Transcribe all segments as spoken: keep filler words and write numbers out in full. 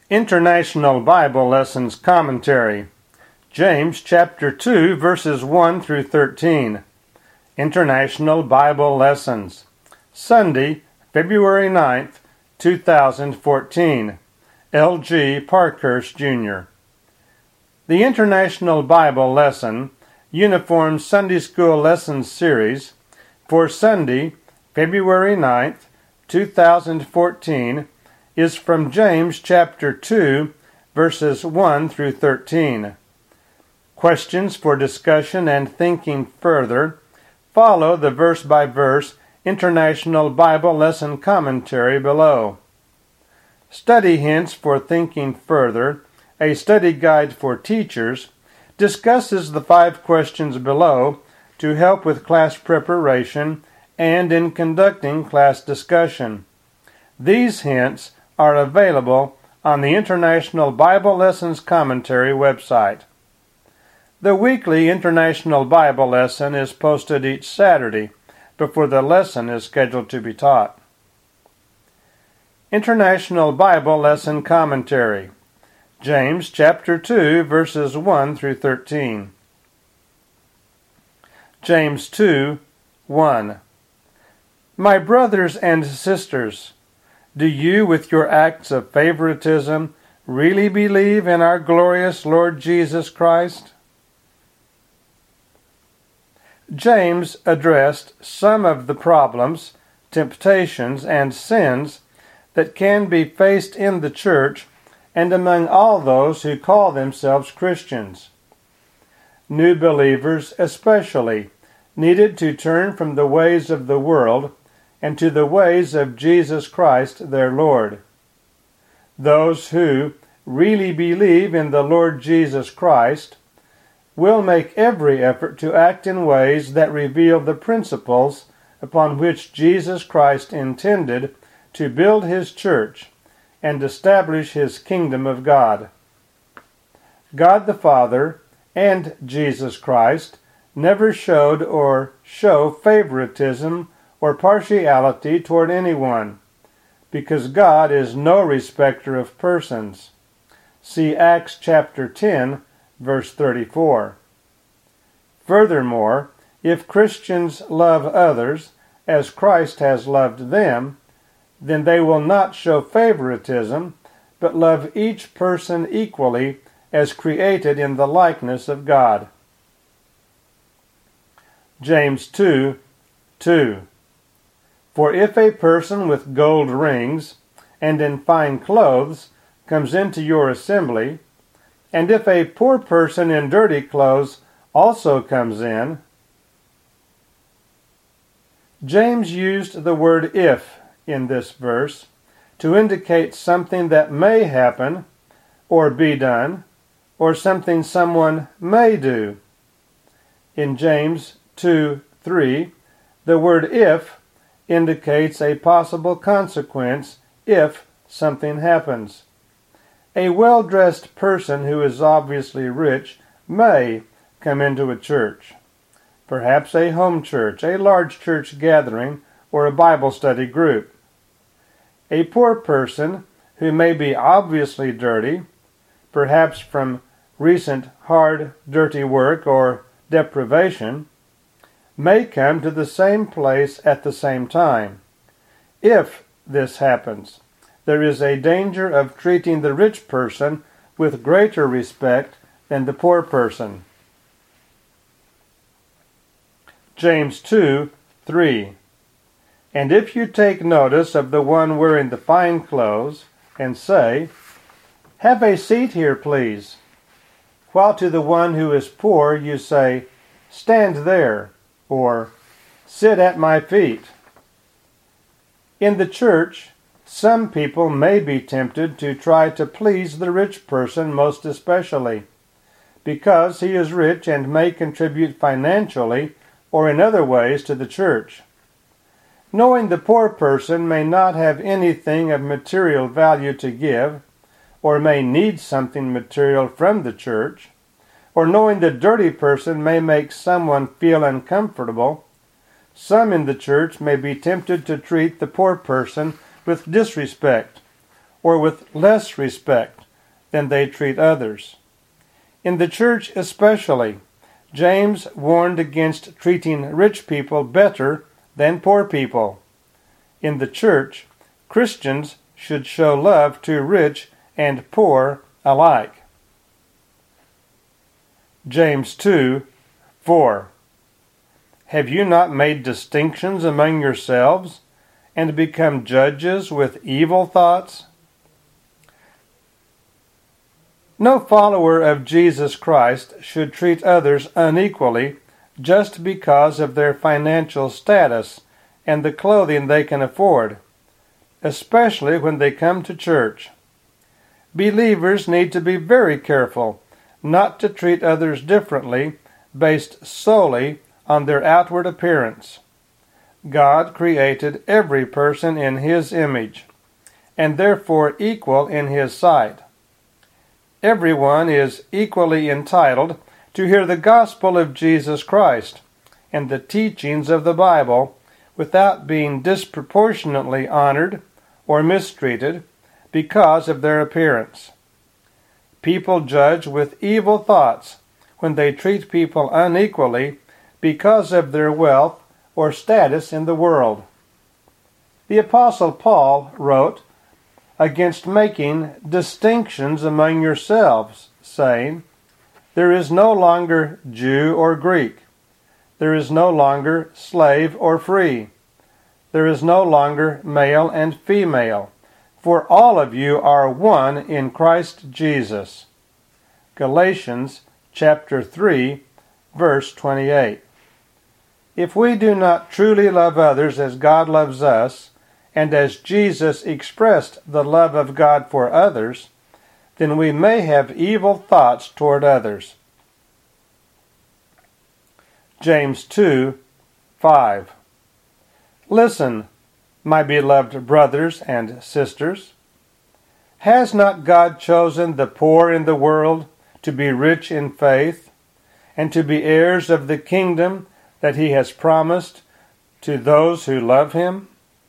International Bible Lessons Commentary. James chapter two, verses one through thirteen. International Bible Lessons. Sunday, February ninth, two thousand fourteen. L G Parkhurst, Junior The International Bible Lesson Uniform Sunday School Lessons Series for Sunday, February ninth, two thousand fourteen is from James chapter two, verses one through thirteen. Questions for discussion and thinking further follow the verse-by-verse International Bible Lesson Commentary below. Study Hints for Thinking Further, a study guide for teachers, discusses the five questions below to help with class preparation and in conducting class discussion. These hints are available on the International Bible Lessons Commentary website. The weekly International Bible Lesson is posted each Saturday before the lesson is scheduled to be taught. International Bible Lesson Commentary. James chapter two, verses one through thirteen. James two, one. My brothers and sisters, do you, with your acts of favoritism, really believe in our glorious Lord Jesus Christ? James addressed some of the problems, temptations, and sins that can be faced in the church and among all those who call themselves Christians. New believers especially needed to turn from the ways of the world and to the ways of Jesus Christ their Lord. Those who really believe in the Lord Jesus Christ will make every effort to act in ways that reveal the principles upon which Jesus Christ intended to build his church and establish his kingdom of God. God the Father and Jesus Christ never showed or show favoritism or partiality toward anyone, because God is no respecter of persons. See Acts chapter ten, verse thirty-four. Furthermore, if Christians love others as Christ has loved them, then they will not show favoritism, but love each person equally as created in the likeness of God. James two, two. For if a person with gold rings and in fine clothes comes into your assembly, and if a poor person in dirty clothes also comes in. James used the word if in this verse to indicate something that may happen or be done, or something someone may do. In James two, three, the word if indicates a possible consequence if something happens. A well-dressed person who is obviously rich may come into a church, perhaps a home church, a large church gathering, or a Bible study group. A poor person who may be obviously dirty, perhaps from recent hard, dirty work or deprivation, may come to the same place at the same time. If this happens, there is a danger of treating the rich person with greater respect than the poor person. James two, three. And if you take notice of the one wearing the fine clothes, and say, Have a seat here, please, while to the one who is poor you say, Stand there, or Sit at my feet. In the church, some people may be tempted to try to please the rich person most especially, because he is rich and may contribute financially or in other ways to the church. Knowing the poor person may not have anything of material value to give, or may need something material from the church, or knowing the dirty person may make someone feel uncomfortable, some in the church may be tempted to treat the poor person with disrespect, or with less respect, than they treat others. In the church especially, James warned against treating rich people better than poor people. In the church, Christians should show love to rich and poor alike. James two, four. Have you not made distinctions among yourselves, and become judges with evil thoughts? No follower of Jesus Christ should treat others unequally just because of their financial status and the clothing they can afford, especially when they come to church. Believers need to be very careful not to treat others differently based solely on their outward appearance. God created every person in His image, and therefore equal in His sight. Everyone is equally entitled to hear the gospel of Jesus Christ and the teachings of the Bible without being disproportionately honored or mistreated because of their appearance. People judge with evil thoughts when they treat people unequally because of their wealth or status in the world. The Apostle Paul wrote against making distinctions among yourselves, saying, "There is no longer Jew or Greek. There is no longer slave or free. There is no longer male and female, for all of you are one in Christ Jesus." Galatians chapter three, verse twenty-eight. If we do not truly love others as God loves us, and as Jesus expressed the love of God for others, then we may have evil thoughts toward others. James two, five. Listen, my beloved brothers and sisters. Has not God chosen the poor in the world to be rich in faith, and to be heirs of the kingdom that He has promised to those who love Him?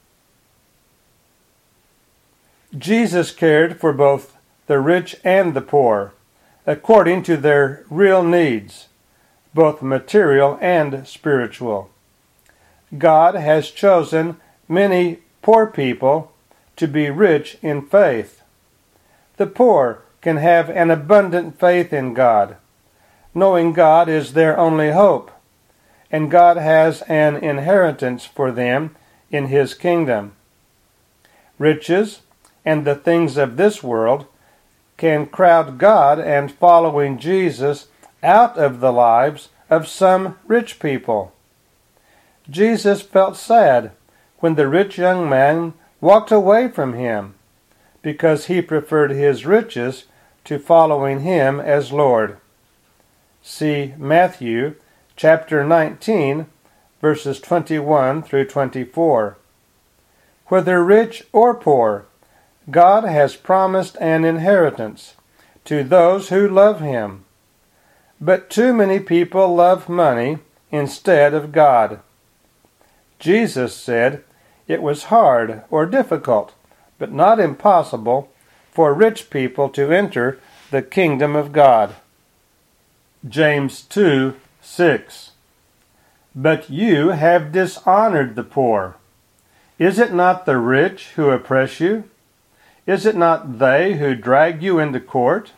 Jesus cared for both the rich and the poor, according to their real needs, both material and spiritual. God has chosen many poor people to be rich in faith. The poor can have an abundant faith in God, knowing God is their only hope, and God has an inheritance for them in His kingdom. Riches and the things of this world can crowd God and following Jesus out of the lives of some rich people. Jesus felt sad when the rich young man walked away from Him, because he preferred his riches to following Him as Lord. See Matthew chapter nineteen, verses twenty-one through twenty-four. Whether rich or poor, God has promised an inheritance to those who love Him. But too many people love money instead of God. Jesus said it was hard or difficult, but not impossible, for rich people to enter the kingdom of God. James two, six. But you have dishonored the poor. Is it not the rich who oppress you? Is it not they who drag you into court?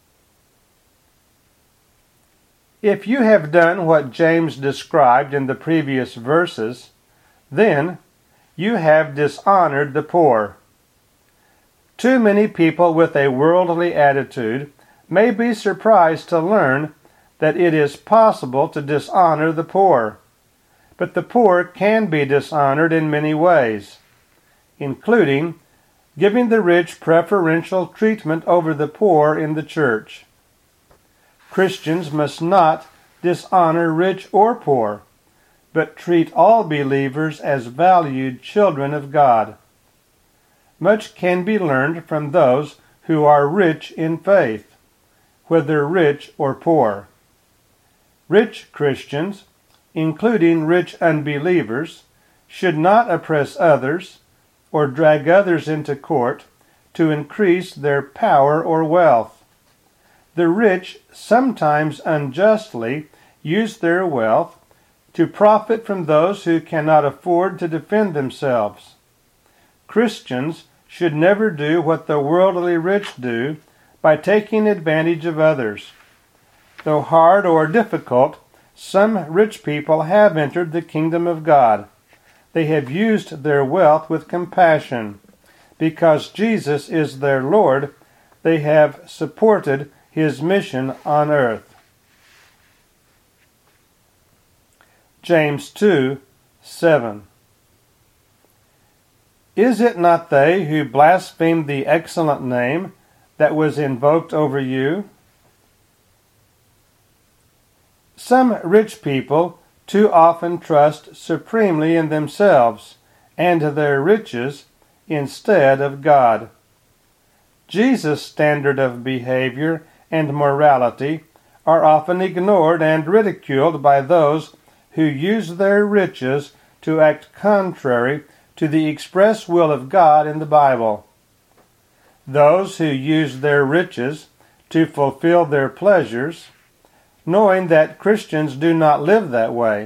If you have done what James described in the previous verses, then you have dishonored the poor. Too many people with a worldly attitude may be surprised to learn that it is possible to dishonor the poor. But the poor can be dishonored in many ways, including giving the rich preferential treatment over the poor in the church. Christians must not dishonor rich or poor, but treat all believers as valued children of God. Much can be learned from those who are rich in faith, whether rich or poor. Rich Christians, including rich unbelievers, should not oppress others or drag others into court to increase their power or wealth. The rich sometimes unjustly use their wealth to profit from those who cannot afford to defend themselves. Christians should never do what the worldly rich do by taking advantage of others. Though hard or difficult, some rich people have entered the kingdom of God. They have used their wealth with compassion. Because Jesus is their Lord, they have supported his mission on earth. James two, seven. Is it not they who blasphemed the excellent name that was invoked over you? Some rich people too often trust supremely in themselves and their riches instead of God. Jesus' standard of behavior and morality are often ignored and ridiculed by those who use their riches to act contrary to the express will of God in the Bible. Those who use their riches to fulfill their pleasures, knowing that Christians do not live that way.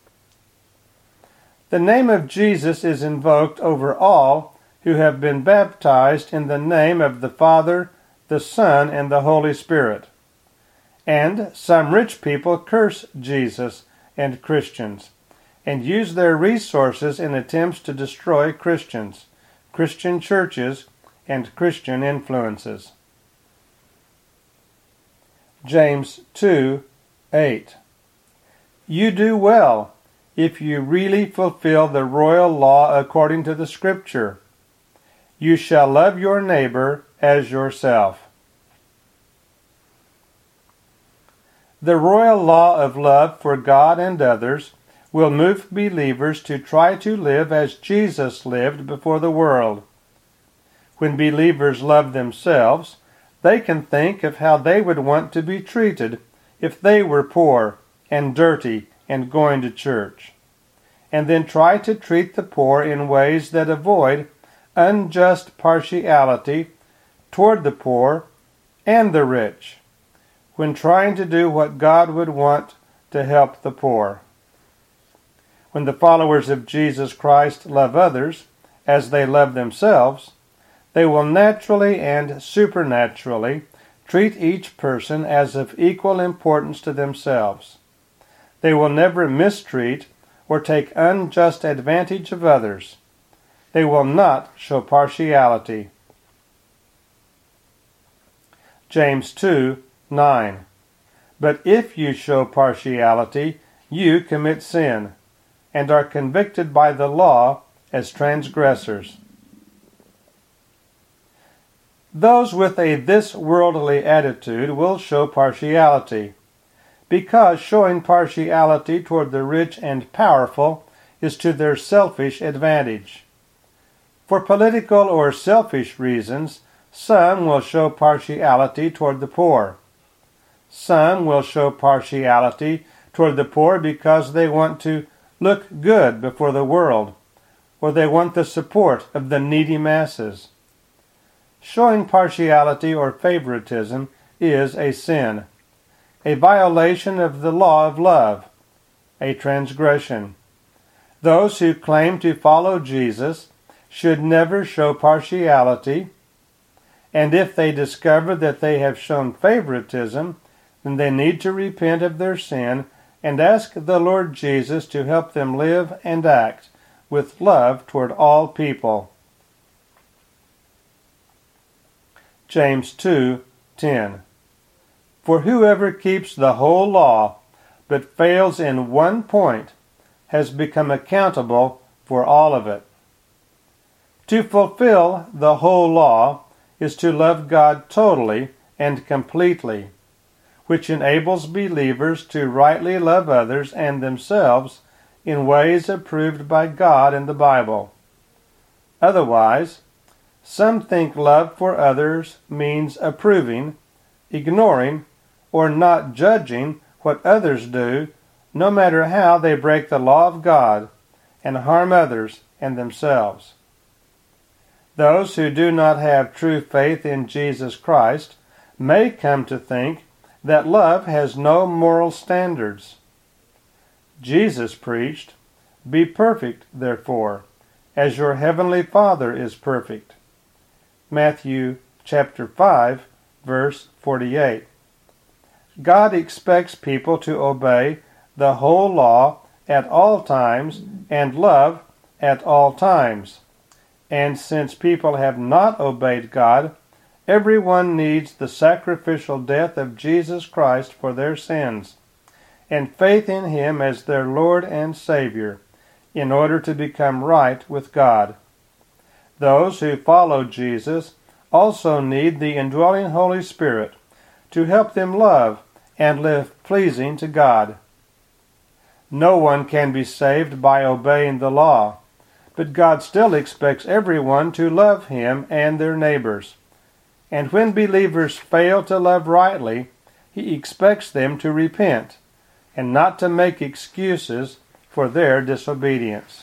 The name of Jesus is invoked over all who have been baptized in the name of the Father, the Son, and the Holy Spirit. And some rich people curse Jesus and Christians, and use their resources in attempts to destroy Christians, Christian churches, and Christian influences. James two, eight. You do well if you really fulfill the royal law according to the Scripture. You shall love your neighbor as yourself. The royal law of love for God and others will move believers to try to live as Jesus lived before the world. When believers love themselves, they can think of how they would want to be treated if they were poor and dirty and going to church, and then try to treat the poor in ways that avoid unjust partiality toward the poor and the rich, when trying to do what God would want to help the poor. When the followers of Jesus Christ love others as they love themselves, they will naturally and supernaturally treat each person as of equal importance to themselves. They will never mistreat or take unjust advantage of others. They will not show partiality. James two, nine. But if you show partiality, you commit sin, and are convicted by the law as transgressors. Those with a this-worldly attitude will show partiality, because showing partiality toward the rich and powerful is to their selfish advantage. For political or selfish reasons, some will show partiality toward the poor. Some will show partiality toward the poor because they want to look good before the world, or they want the support of the needy masses. Showing partiality or favoritism is a sin, a violation of the law of love, a transgression. Those who claim to follow Jesus should never show partiality, and if they discover that they have shown favoritism, then they need to repent of their sin and ask the Lord Jesus to help them live and act with love toward all people. James two, ten. For whoever keeps the whole law but fails in one point has become accountable for all of it. To fulfill the whole law is to love God totally and completely, which enables believers to rightly love others and themselves in ways approved by God in the Bible. Otherwise, some think love for others means approving, ignoring, or not judging what others do, no matter how they break the law of God and harm others and themselves. Those who do not have true faith in Jesus Christ may come to think that love has no moral standards. Jesus preached, "Be perfect, therefore, as your heavenly Father is perfect." Matthew chapter five, verse forty-eight. God expects people to obey the whole law at all times and love at all times. And since people have not obeyed God, everyone needs the sacrificial death of Jesus Christ for their sins, and faith in Him as their Lord and Savior, in order to become right with God. Those who follow Jesus also need the indwelling Holy Spirit to help them love and live pleasing to God. No one can be saved by obeying the law, but God still expects everyone to love Him and their neighbors. And when believers fail to love rightly, He expects them to repent and not to make excuses for their disobedience.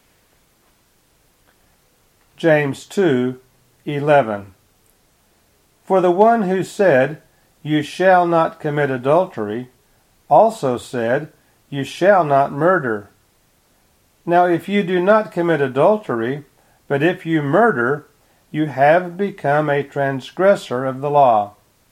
James two eleven. For the one who said, "You shall not commit adultery," also said, "You shall not murder." Now if you do not commit adultery, but if you murder, you have become a transgressor of the law.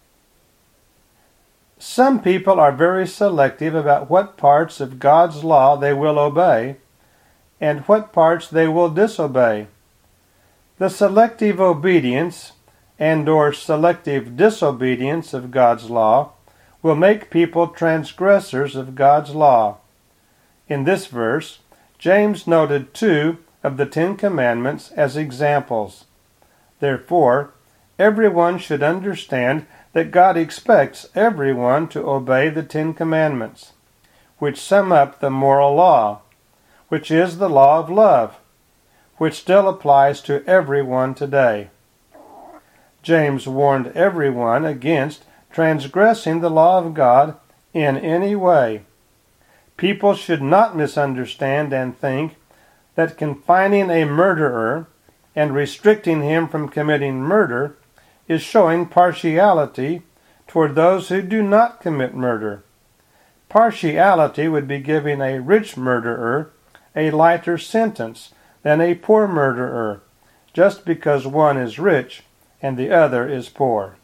Some people are very selective about what parts of God's law they will obey and what parts they will disobey. The selective obedience and or selective disobedience of God's law will make people transgressors of God's law. In this verse, James noted two of the Ten Commandments as examples. Therefore, everyone should understand that God expects everyone to obey the Ten Commandments, which sum up the moral law, which is the law of love, which still applies to everyone today. James warned everyone against transgressing the law of God in any way. People should not misunderstand and think that confining a murderer and restricting him from committing murder is showing partiality toward those who do not commit murder. Partiality would be giving a rich murderer a lighter sentence than a poor murderer, just because one is rich and the other is poor.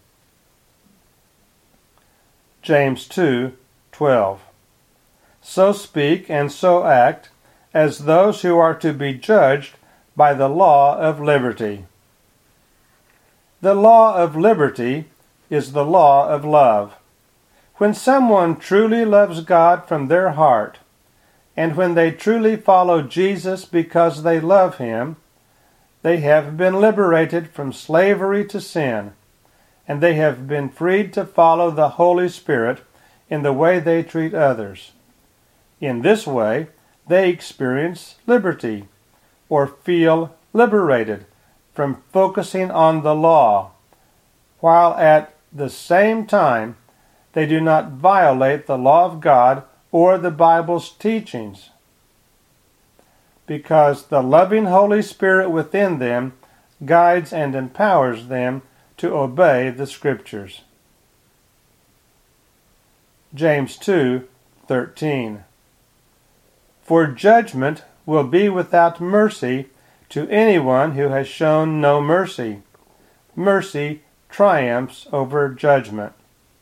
James two twelve. So speak and so act as those who are to be judged by the law of liberty. The law of liberty is the law of love. When someone truly loves God from their heart, and when they truly follow Jesus because they love Him, they have been liberated from slavery to sin, and they have been freed to follow the Holy Spirit in the way they treat others. In this way, they experience liberty, or feel liberated from focusing on the law, while at the same time they do not violate the law of God or the Bible's teachings, because the loving Holy Spirit within them guides and empowers them to obey the Scriptures. James two thirteen. For judgment will be without mercy to anyone who has shown no mercy. Mercy triumphs over judgment.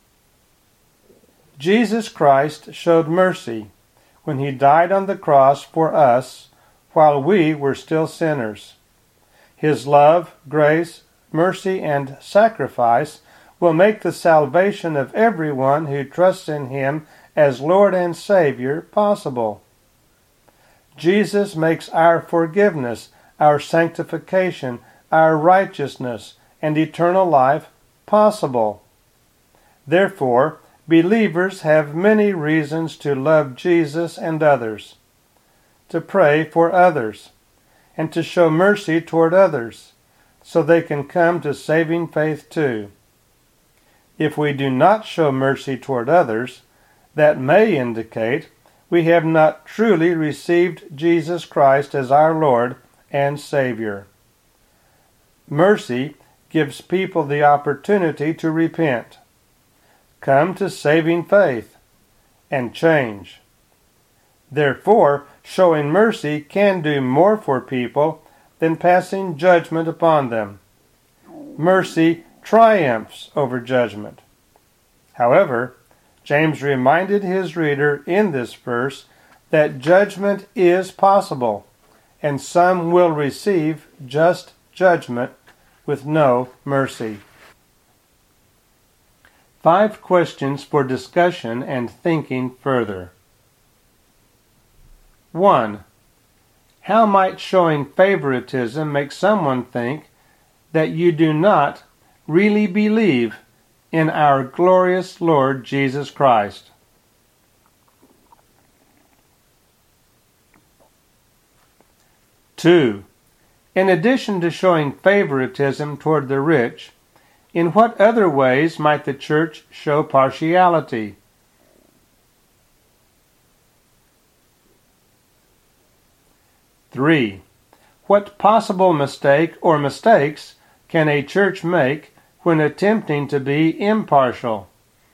Jesus Christ showed mercy when He died on the cross for us while we were still sinners. His love, grace, mercy, and sacrifice will make the salvation of everyone who trusts in Him as Lord and Savior possible. Jesus makes our forgiveness, our sanctification, our righteousness, and eternal life possible. Therefore, believers have many reasons to love Jesus and others, to pray for others, and to show mercy toward others, so they can come to saving faith too. If we do not show mercy toward others, that may indicate we have not truly received Jesus Christ as our Lord and Savior. Mercy gives people the opportunity to repent, come to saving faith, and change. Therefore, showing mercy can do more for people than passing judgment upon them. Mercy triumphs over judgment. However, James reminded his reader in this verse that judgment is possible, and some will receive just judgment with no mercy. Five questions for discussion and thinking further. one. How might showing favoritism make someone think that you do not really believe in our glorious Lord Jesus Christ? Two. In addition to showing favoritism toward the rich, in what other ways might the church show partiality? Three. What possible mistake or mistakes can a church make when attempting to be impartial?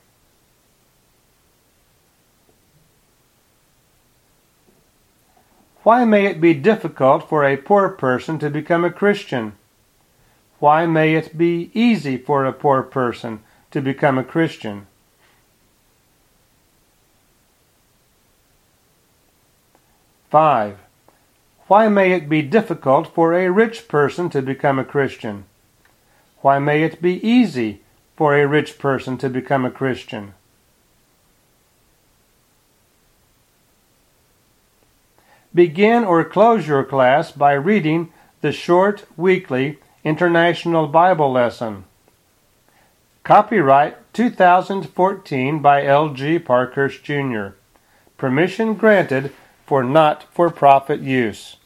Why may it be difficult for a poor person to become a Christian? Why may it be easy for a poor person to become a Christian? Five. Why may it be difficult for a rich person to become a Christian? Why may it be easy for a rich person to become a Christian? Begin or close your class by reading the short weekly International Bible Lesson. Copyright two thousand fourteen by L G Parkhurst Junior Permission granted for not-for-profit use.